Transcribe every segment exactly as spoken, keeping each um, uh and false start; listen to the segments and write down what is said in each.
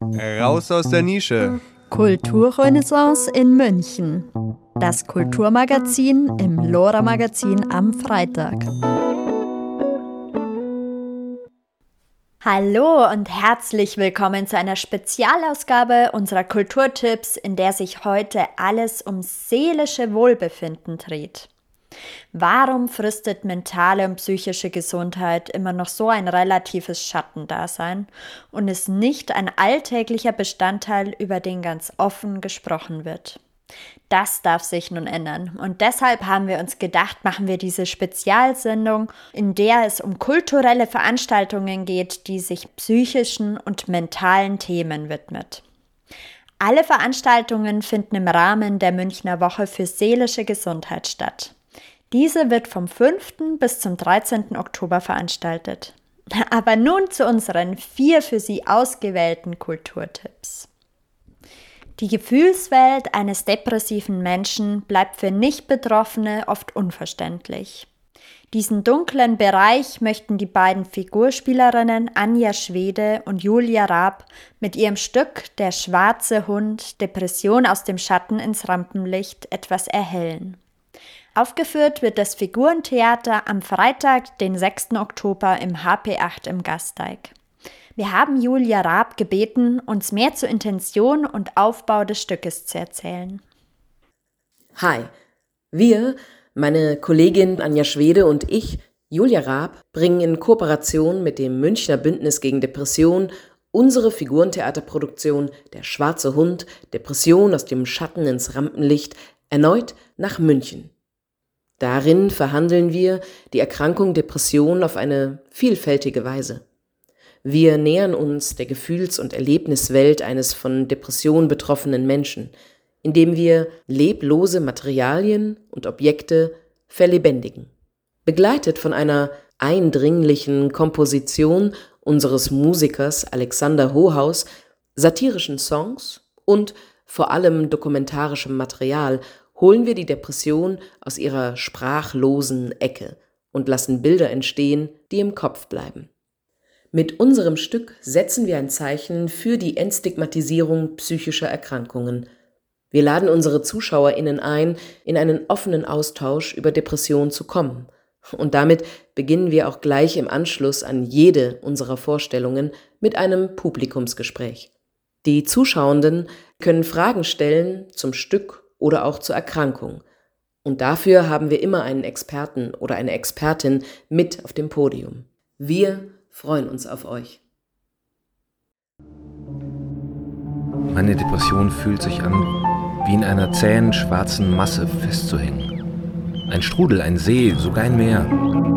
Raus aus der Nische. Kulturrenaissance in München. Das Kulturmagazin im Lora-Magazin am Freitag. Hallo und herzlich willkommen zu einer Spezialausgabe unserer Kulturtipps, in der sich heute alles um seelische Wohlbefinden dreht. Warum fristet mentale und psychische Gesundheit immer noch so ein relatives Schattendasein und ist nicht ein alltäglicher Bestandteil, über den ganz offen gesprochen wird? Das darf sich nun ändern und deshalb haben wir uns gedacht, machen wir diese Spezialsendung, in der es um kulturelle Veranstaltungen geht, die sich psychischen und mentalen Themen widmet. Alle Veranstaltungen finden im Rahmen der Münchner Woche für seelische Gesundheit statt. Diese wird vom fünften bis zum dreizehnten Oktober veranstaltet. Aber nun zu unseren vier für Sie ausgewählten Kulturtipps. Die Gefühlswelt eines depressiven Menschen bleibt für Nicht-Betroffene oft unverständlich. Diesen dunklen Bereich möchten die beiden Figurspielerinnen Anja Schwede und Julia Raab mit ihrem Stück Der schwarze Hund, Depression aus dem Schatten ins Rampenlicht etwas erhellen. Aufgeführt wird das Figurentheater am Freitag, den sechsten Oktober im H P acht im Gasteig. Wir haben Julia Raab gebeten, uns mehr zur Intention und Aufbau des Stückes zu erzählen. Hi, wir, meine Kollegin Anja Schwede und ich, Julia Raab, bringen in Kooperation mit dem Münchner Bündnis gegen Depression unsere Figurentheaterproduktion Der schwarze Hund, Depression aus dem Schatten ins Rampenlicht erneut nach München. Darin verhandeln wir die Erkrankung Depression auf eine vielfältige Weise. Wir nähern uns der Gefühls- und Erlebniswelt eines von Depression betroffenen Menschen, indem wir leblose Materialien und Objekte verlebendigen. Begleitet von einer eindringlichen Komposition unseres Musikers Alexander Hohaus, satirischen Songs und vor allem dokumentarischem Material holen wir die Depression aus ihrer sprachlosen Ecke und lassen Bilder entstehen, die im Kopf bleiben. Mit unserem Stück setzen wir ein Zeichen für die Entstigmatisierung psychischer Erkrankungen. Wir laden unsere ZuschauerInnen ein, in einen offenen Austausch über Depression zu kommen. Und damit beginnen wir auch gleich im Anschluss an jede unserer Vorstellungen mit einem Publikumsgespräch. Die Zuschauenden können Fragen stellen zum Stück oder auch zur Erkrankung. Und dafür haben wir immer einen Experten oder eine Expertin mit auf dem Podium. Wir freuen uns auf euch. Meine Depression fühlt sich an, wie in einer zähen, schwarzen Masse festzuhängen. Ein Strudel, ein See, sogar ein Meer.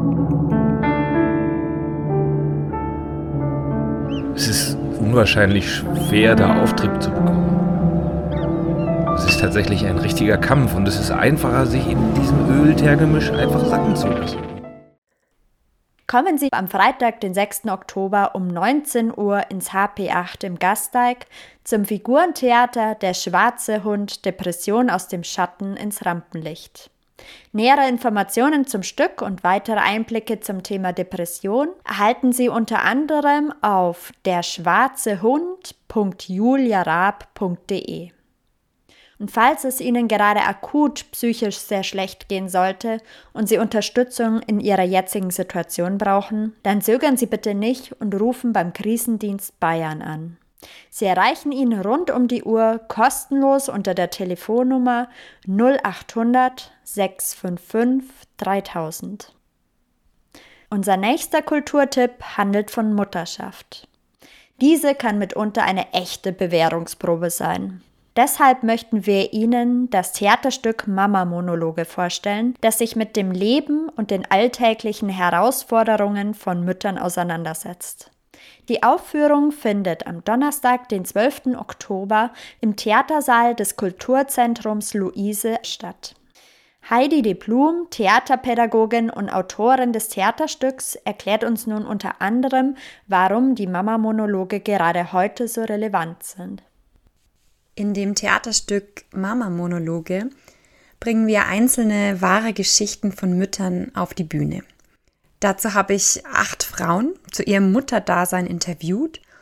Es ist unwahrscheinlich schwer, da Auftrieb zu bekommen. Es ist tatsächlich ein richtiger Kampf und es ist einfacher, sich in diesem Ölteergemisch einfach sacken zu lassen. Kommen Sie am Freitag, den sechsten Oktober um neunzehn Uhr ins H P acht im Gasteig zum Figurentheater Der schwarze Hund, Depression aus dem Schatten ins Rampenlicht. Nähere Informationen zum Stück und weitere Einblicke zum Thema Depression erhalten Sie unter anderem auf der schwarze hund punkt julia raab punkt de. Und falls es Ihnen gerade akut psychisch sehr schlecht gehen sollte und Sie Unterstützung in Ihrer jetzigen Situation brauchen, dann zögern Sie bitte nicht und rufen beim Krisendienst Bayern an. Sie erreichen ihn rund um die Uhr kostenlos unter der Telefonnummer null achthundert sechs fünf fünf dreitausend. Unser nächster Kulturtipp handelt von Mutterschaft. Diese kann mitunter eine echte Bewährungsprobe sein. Deshalb möchten wir Ihnen das Theaterstück Mama-Monologe vorstellen, das sich mit dem Leben und den alltäglichen Herausforderungen von Müttern auseinandersetzt. Die Aufführung findet am Donnerstag, den zwölften Oktober im Theatersaal des Kulturzentrums Luise statt. Heidi de Blum, Theaterpädagogin und Autorin des Theaterstücks, erklärt uns nun unter anderem, warum die Mama-Monologe gerade heute so relevant sind. In dem Theaterstück Mama-Monologe bringen wir einzelne wahre Geschichten von Müttern auf die Bühne. Dazu habe ich acht Frauen zu ihrem Mutterdasein interviewt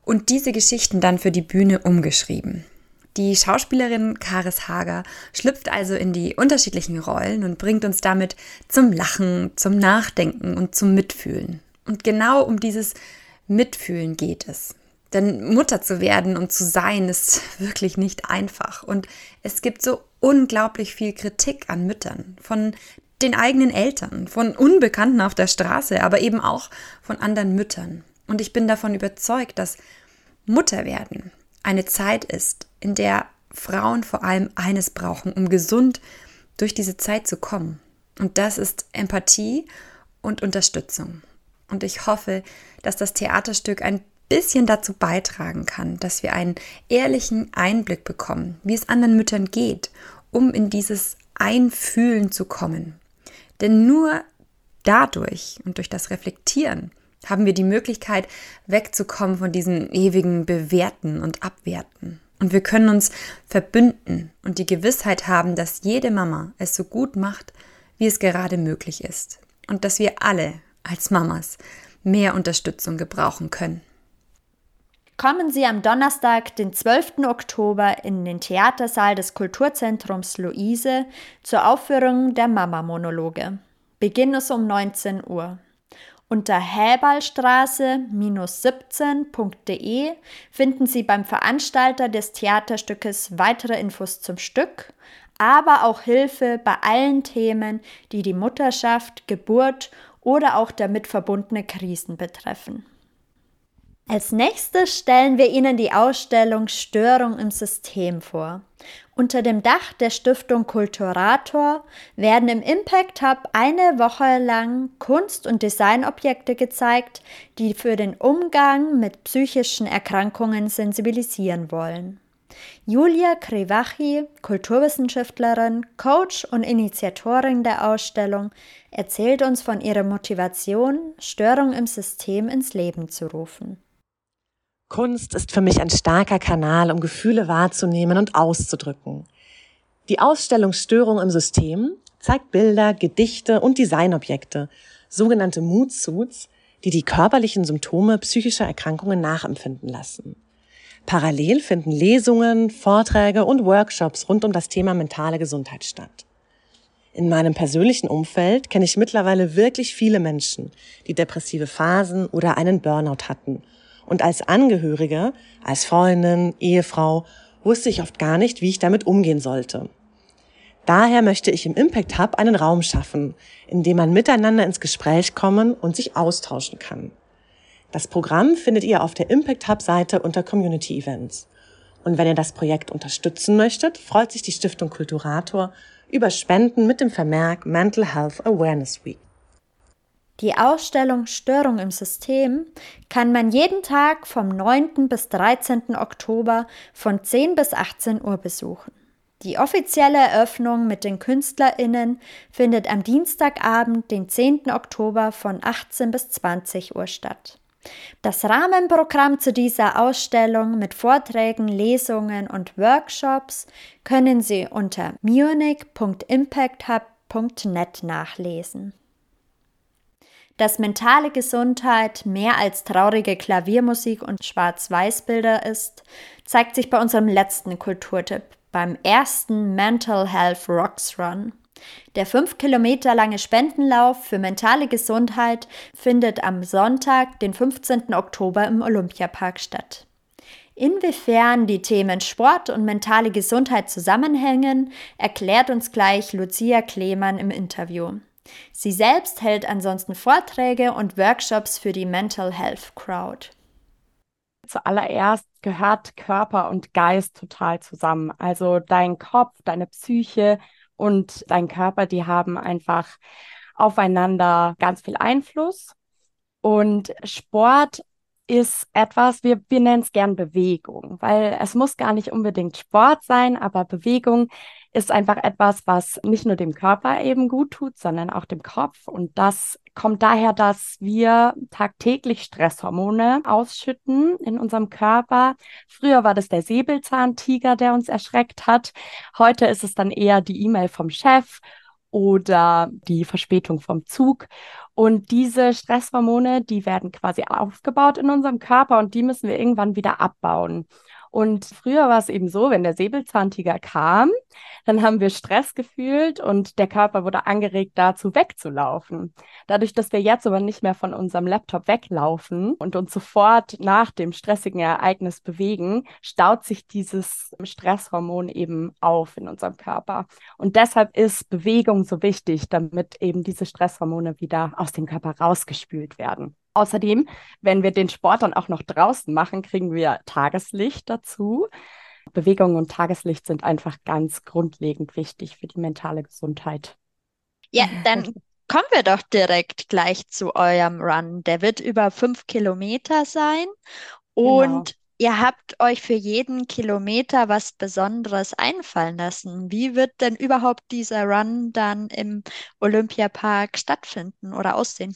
und diese Geschichten dann für die Bühne umgeschrieben. Die Schauspielerin Karis Hager schlüpft also in die unterschiedlichen Rollen und bringt uns damit zum Lachen, zum Nachdenken und zum Mitfühlen. Und genau um dieses Mitfühlen geht es. Denn Mutter zu werden und zu sein ist wirklich nicht einfach. Und es gibt so unglaublich viel Kritik an Müttern, von den eigenen Eltern, von Unbekannten auf der Straße, aber eben auch von anderen Müttern. Und ich bin davon überzeugt, dass Mutter werden eine Zeit ist, in der Frauen vor allem eines brauchen, um gesund durch diese Zeit zu kommen. Und das ist Empathie und Unterstützung. Und ich hoffe, dass das Theaterstück ein bisschen dazu beitragen kann, dass wir einen ehrlichen Einblick bekommen, wie es anderen Müttern geht, um in dieses Einfühlen zu kommen. Denn nur dadurch und durch das Reflektieren haben wir die Möglichkeit, wegzukommen von diesem ewigen Bewerten und Abwerten. Und wir können uns verbünden und die Gewissheit haben, dass jede Mama es so gut macht, wie es gerade möglich ist. Und dass wir alle als Mamas mehr Unterstützung gebrauchen können. Kommen Sie am Donnerstag, den zwölften Oktober, in den Theatersaal des Kulturzentrums Luise zur Aufführung der Mama-Monologe. Beginn ist um neunzehn Uhr. Unter häberlstraße siebzehn punkt de finden Sie beim Veranstalter des Theaterstückes weitere Infos zum Stück, aber auch Hilfe bei allen Themen, die die Mutterschaft, Geburt oder auch damit verbundene Krisen betreffen. Als nächstes stellen wir Ihnen die Ausstellung Störung im System vor. Unter dem Dach der Stiftung Kulturator werden im Impact Hub eine Woche lang Kunst- und Designobjekte gezeigt, die für den Umgang mit psychischen Erkrankungen sensibilisieren wollen. Julia Krivachi, Kulturwissenschaftlerin, Coach und Initiatorin der Ausstellung, erzählt uns von ihrer Motivation, Störung im System ins Leben zu rufen. Kunst ist für mich ein starker Kanal, um Gefühle wahrzunehmen und auszudrücken. Die Ausstellung Störung im System zeigt Bilder, Gedichte und Designobjekte, sogenannte Mood Suits, die die körperlichen Symptome psychischer Erkrankungen nachempfinden lassen. Parallel finden Lesungen, Vorträge und Workshops rund um das Thema mentale Gesundheit statt. In meinem persönlichen Umfeld kenne ich mittlerweile wirklich viele Menschen, die depressive Phasen oder einen Burnout hatten. Und als Angehörige, als Freundin, Ehefrau, wusste ich oft gar nicht, wie ich damit umgehen sollte. Daher möchte ich im Impact Hub einen Raum schaffen, in dem man miteinander ins Gespräch kommen und sich austauschen kann. Das Programm findet ihr auf der Impact Hub-Seite unter Community Events. Und wenn ihr das Projekt unterstützen möchtet, freut sich die Stiftung Kulturator über Spenden mit dem Vermerk Mental Health Awareness Week. Die Ausstellung Störung im System kann man jeden Tag vom neunten bis dreizehnten Oktober von zehn bis achtzehn Uhr besuchen. Die offizielle Eröffnung mit den KünstlerInnen findet am Dienstagabend, den zehnten Oktober von achtzehn bis zwanzig Uhr statt. Das Rahmenprogramm zu dieser Ausstellung mit Vorträgen, Lesungen und Workshops können Sie unter munich punkt impact hub punkt net nachlesen. Dass mentale Gesundheit mehr als traurige Klaviermusik und Schwarz-Weiß-Bilder ist, zeigt sich bei unserem letzten Kulturtipp, beim ersten Mental Health Rocks Run. Der fünf Kilometer lange Spendenlauf für mentale Gesundheit findet am Sonntag, den fünfzehnten Oktober im Olympiapark statt. Inwiefern die Themen Sport und mentale Gesundheit zusammenhängen, erklärt uns gleich Lucia Klemann im Interview. Sie selbst hält ansonsten Vorträge und Workshops für die Mental Health Crowd. Zuallererst gehört Körper und Geist total zusammen. Also dein Kopf, deine Psyche und dein Körper, die haben einfach aufeinander ganz viel Einfluss. Und Sport ist etwas, wir, wir nennen es gern Bewegung, weil es muss gar nicht unbedingt Sport sein, aber Bewegung ist einfach etwas, was nicht nur dem Körper eben gut tut, sondern auch dem Kopf. Und das kommt daher, dass wir tagtäglich Stresshormone ausschütten in unserem Körper. Früher war das der Säbelzahntiger, der uns erschreckt hat. Heute ist es dann eher die E-Mail vom Chef oder die Verspätung vom Zug. Und diese Stresshormone, die werden quasi aufgebaut in unserem Körper und die müssen wir irgendwann wieder abbauen. Und früher war es eben so, wenn der Säbelzahntiger kam, dann haben wir Stress gefühlt und der Körper wurde angeregt, dazu wegzulaufen. Dadurch, dass wir jetzt aber nicht mehr von unserem Laptop weglaufen und uns sofort nach dem stressigen Ereignis bewegen, staut sich dieses Stresshormon eben auf in unserem Körper. Und deshalb ist Bewegung so wichtig, damit eben diese Stresshormone wieder aus dem Körper rausgespült werden. Außerdem, wenn wir den Sport dann auch noch draußen machen, kriegen wir Tageslicht dazu. Bewegung und Tageslicht sind einfach ganz grundlegend wichtig für die mentale Gesundheit. Ja, dann kommen wir doch direkt gleich zu eurem Run. Der wird über fünf Kilometer sein und Genau. ihr habt euch für jeden Kilometer was Besonderes einfallen lassen. Wie wird denn überhaupt dieser Run dann im Olympiapark stattfinden oder aussehen?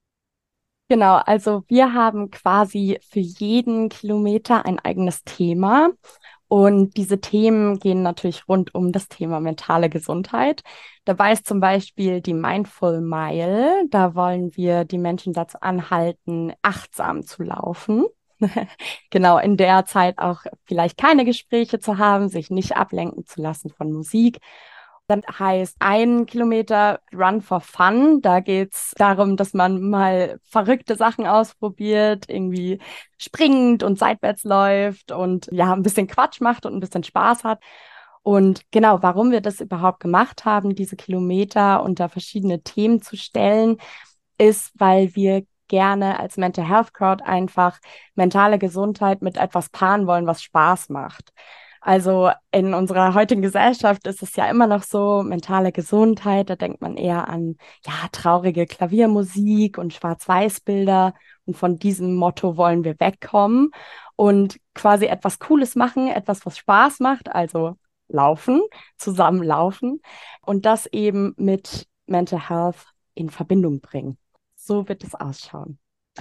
Genau, also wir haben quasi für jeden Kilometer ein eigenes Thema. Und diese Themen gehen natürlich rund um das Thema mentale Gesundheit. Dabei ist zum Beispiel die Mindful Mile. Da wollen wir die Menschen dazu anhalten, achtsam zu laufen. Genau, in der Zeit auch vielleicht keine Gespräche zu haben, sich nicht ablenken zu lassen von Musik. Dann heißt ein Kilometer Run for Fun. Da geht es darum, dass man mal verrückte Sachen ausprobiert, irgendwie springt und seitwärts läuft und ja, ein bisschen Quatsch macht und ein bisschen Spaß hat. Und genau, warum wir das überhaupt gemacht haben, diese Kilometer unter verschiedene Themen zu stellen, ist, weil wir gerne als Mental Health Crowd einfach mentale Gesundheit mit etwas paaren wollen, was Spaß macht. Also in unserer heutigen Gesellschaft ist es ja immer noch so, mentale Gesundheit, da denkt man eher an ja, traurige Klaviermusik und Schwarz-Weiß-Bilder. Und von diesem Motto wollen wir wegkommen und quasi etwas Cooles machen, etwas, was Spaß macht, also laufen, zusammen laufen und das eben mit Mental Health in Verbindung bringen. So wird es ausschauen.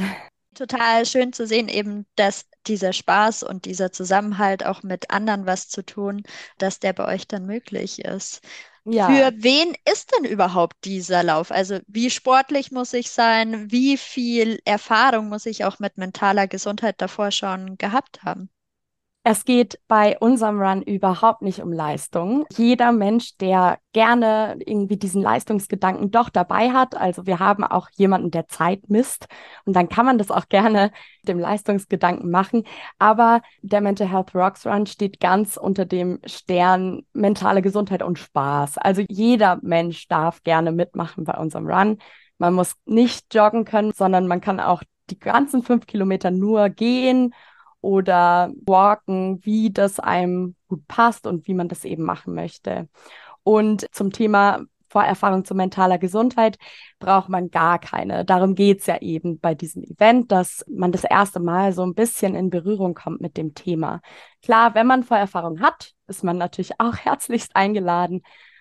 Total schön zu sehen, eben, dass dieser Spaß und dieser Zusammenhalt auch mit anderen was zu tun, dass der bei euch dann möglich ist. Ja. Für wen ist denn überhaupt dieser Lauf? Also wie sportlich muss ich sein? Wie viel Erfahrung muss ich auch mit mentaler Gesundheit davor schon gehabt haben? Es geht bei unserem Run überhaupt nicht um Leistung. Jeder Mensch, der gerne irgendwie diesen Leistungsgedanken doch dabei hat, also wir haben auch jemanden, der Zeit misst und dann kann man das auch gerne dem Leistungsgedanken machen. Aber der Mental Health Rocks Run steht ganz unter dem Stern mentale Gesundheit und Spaß. Also jeder Mensch darf gerne mitmachen bei unserem Run. Man muss nicht joggen können, sondern man kann auch die ganzen fünf Kilometer nur gehen oder walken, wie das einem gut passt und wie man das eben machen möchte. Und zum Thema Vorerfahrung zu mentaler Gesundheit braucht man gar keine. Darum geht es ja eben bei diesem Event, dass man das erste Mal so ein bisschen in Berührung kommt mit dem Thema. Klar, wenn man Vorerfahrung hat, ist man natürlich auch herzlichst eingeladen,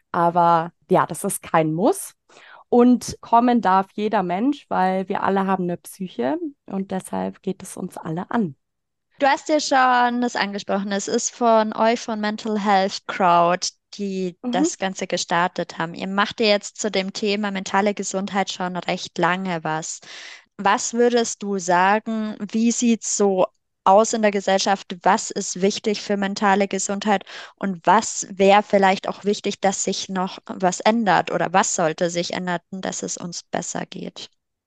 aber ja, das ist kein Muss. Und kommen darf jeder Mensch, weil wir alle haben eine Psyche und deshalb geht es uns alle an. Du hast ja schon das angesprochen, es ist von euch, von Mental Health Crowd, die Mhm. das Ganze gestartet haben. Ihr macht ja jetzt zu dem Thema mentale Gesundheit schon recht lange was. Was würdest du sagen, wie sieht es so aus in der Gesellschaft? Was ist wichtig für mentale Gesundheit und was wäre vielleicht auch wichtig, dass sich noch was ändert oder was sollte sich ändern, dass es uns besser geht?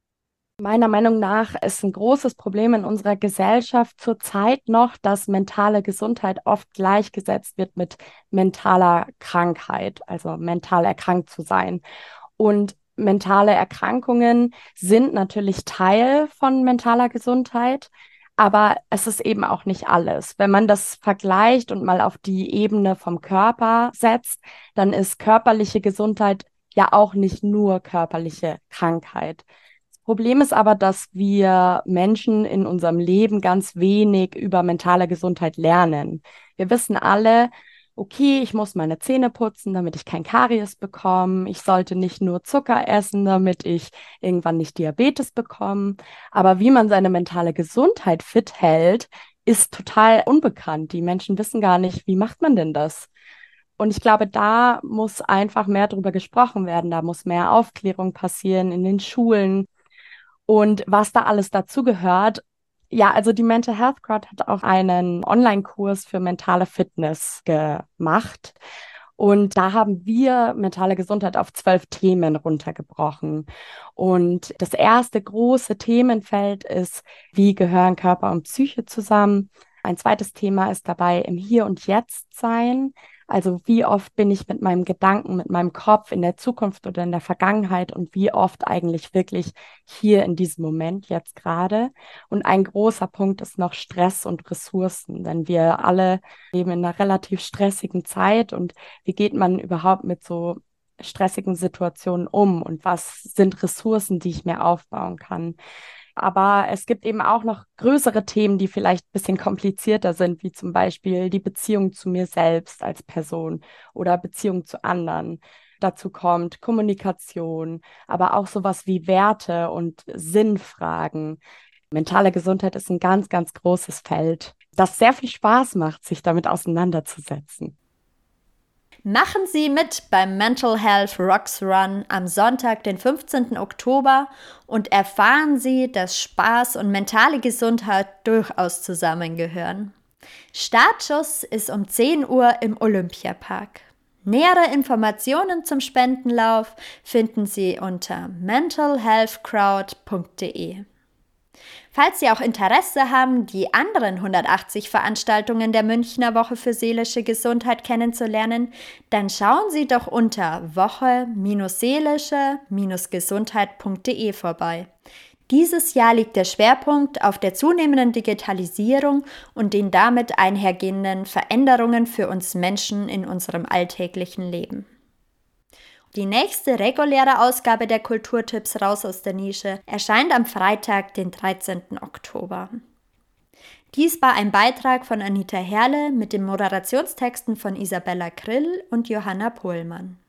Meiner Meinung nach ist ein großes Problem in unserer Gesellschaft zurzeit noch, dass mentale Gesundheit oft gleichgesetzt wird mit mentaler Krankheit, also mental erkrankt zu sein. Und mentale Erkrankungen sind natürlich Teil von mentaler Gesundheit, aber es ist eben auch nicht alles. Wenn man das vergleicht und mal auf die Ebene vom Körper setzt, dann ist körperliche Gesundheit ja auch nicht nur körperliche Krankheit. Problem ist aber, dass wir Menschen in unserem Leben ganz wenig über mentale Gesundheit lernen. Wir wissen alle, okay, ich muss meine Zähne putzen, damit ich kein Karies bekomme. Ich sollte nicht nur Zucker essen, damit ich irgendwann nicht Diabetes bekomme. Aber wie man seine mentale Gesundheit fit hält, ist total unbekannt. Die Menschen wissen gar nicht, wie macht man denn das? Und ich glaube, da muss einfach mehr darüber gesprochen werden. Da muss mehr Aufklärung passieren in den Schulen. Und was da alles dazugehört, ja, also die Mental Health Crowd hat auch einen Online-Kurs für mentale Fitness gemacht. Und da haben wir mentale Gesundheit auf zwölf Themen runtergebrochen. Und das erste große Themenfeld ist, wie gehören Körper und Psyche zusammen? Ein zweites Thema ist dabei im Hier und Jetzt sein. Also wie oft bin ich mit meinem Gedanken, mit meinem Kopf in der Zukunft oder in der Vergangenheit und wie oft eigentlich wirklich hier in diesem Moment jetzt gerade. Und ein großer Punkt ist noch Stress und Ressourcen, denn wir alle leben in einer relativ stressigen Zeit und wie geht man überhaupt mit so stressigen Situationen um und was sind Ressourcen, die ich mir aufbauen kann. Aber es gibt eben auch noch größere Themen, die vielleicht ein bisschen komplizierter sind, wie zum Beispiel die Beziehung zu mir selbst als Person oder Beziehung zu anderen. Dazu kommt Kommunikation, aber auch sowas wie Werte und Sinnfragen. Mentale Gesundheit ist ein ganz, ganz großes Feld, das sehr viel Spaß macht, sich damit auseinanderzusetzen. Machen Sie mit beim Mental Health Rocks Run am Sonntag, den fünfzehnten Oktober und erfahren Sie, dass Spaß und mentale Gesundheit durchaus zusammengehören. Startschuss ist um zehn Uhr im Olympiapark. Nähere Informationen zum Spendenlauf finden Sie unter mental health crowd punkt de. Falls Sie auch Interesse haben, die anderen hundertachtzig Veranstaltungen der Münchner Woche für seelische Gesundheit kennenzulernen, dann schauen Sie doch unter woche seelische gesundheit punkt de vorbei. Dieses Jahr liegt der Schwerpunkt auf der zunehmenden Digitalisierung und den damit einhergehenden Veränderungen für uns Menschen in unserem alltäglichen Leben. Die nächste reguläre Ausgabe der Kulturtipps raus aus der Nische erscheint am Freitag, den dreizehnten Oktober. Dies war ein Beitrag von Anita Herle mit den Moderationstexten von Isabella Krill und Johanna Pohlmann.